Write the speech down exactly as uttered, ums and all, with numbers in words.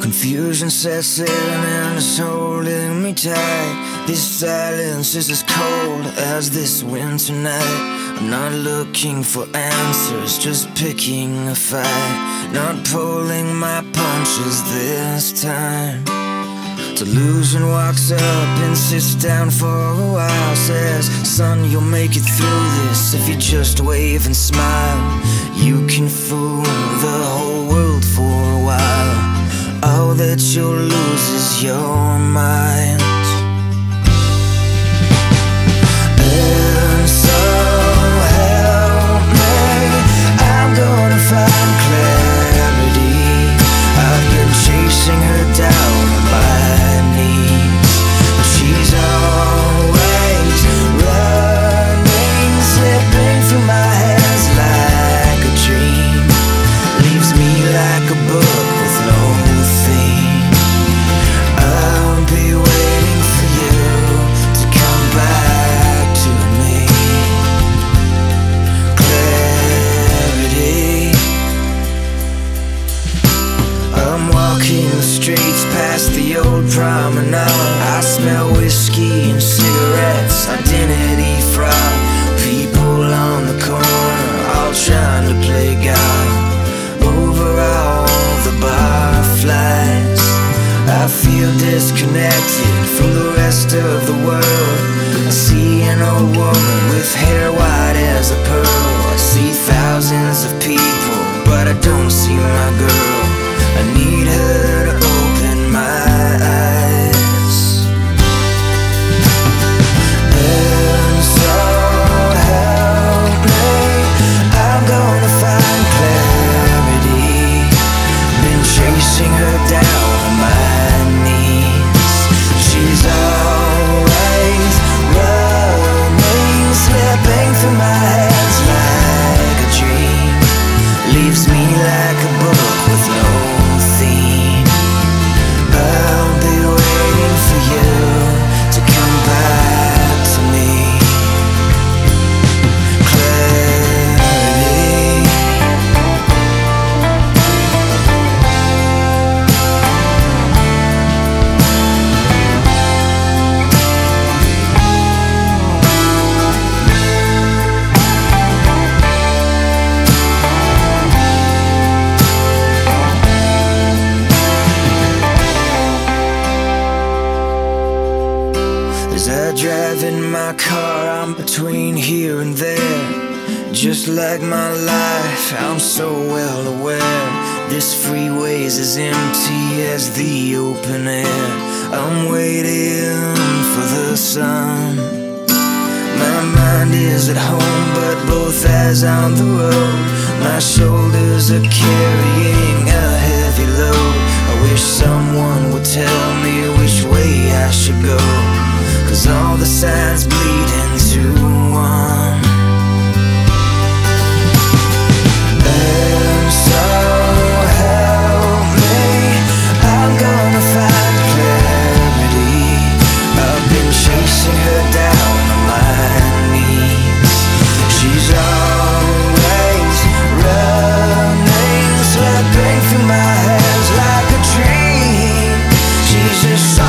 Confusion sets in and it's holding me tight. This silence is as cold as this winter night. I'm not looking for answers, just picking a fight. Not pulling my punches this time. Delusion walks up and sits down for a while. Says, son, you'll make it through this if you just wave and smile. You can fool the whole world for a while. All that you'll lose is your mind. And so help me, I'm gonna find clarity. I've been chasing her down on my knees. She's always running, slipping through my hands like a dream. Leaves me like a book with no theme. I'll be waiting for you to come back to me. Clarity. I'm walking the streets past the old promenade. I smell whiskey and cigarettes, identity fraud. People on the corner, all trying to play God. Over all the barflies, I feel disconnected from the rest of the world. I see an old woman with hair white as a pearl. I see thousands of people, but I don't see my girl. I need her to open my eyes. And so help me, I'm gonna find clarity. Been chasing her down on my knees. She's always running, slipping through my hands like a dream. Leaves me like a book with no theme. I'll be waiting for you to come back to me. Clarity. As I drive in my car, I'm between here and there. Just like my life, I'm so well aware. This freeway's as empty as the open air. I'm waiting for the sun. My mind is at home, but both eyes on the road. My shoulders are carrying a heavy load. I wish someone would tell me which way I should go, 'cause all the signs bleed into one. And so help me, I'm gonna find clarity. I've been chasing her down on my knees. She's always running, slipping through my hands like a dream. She's just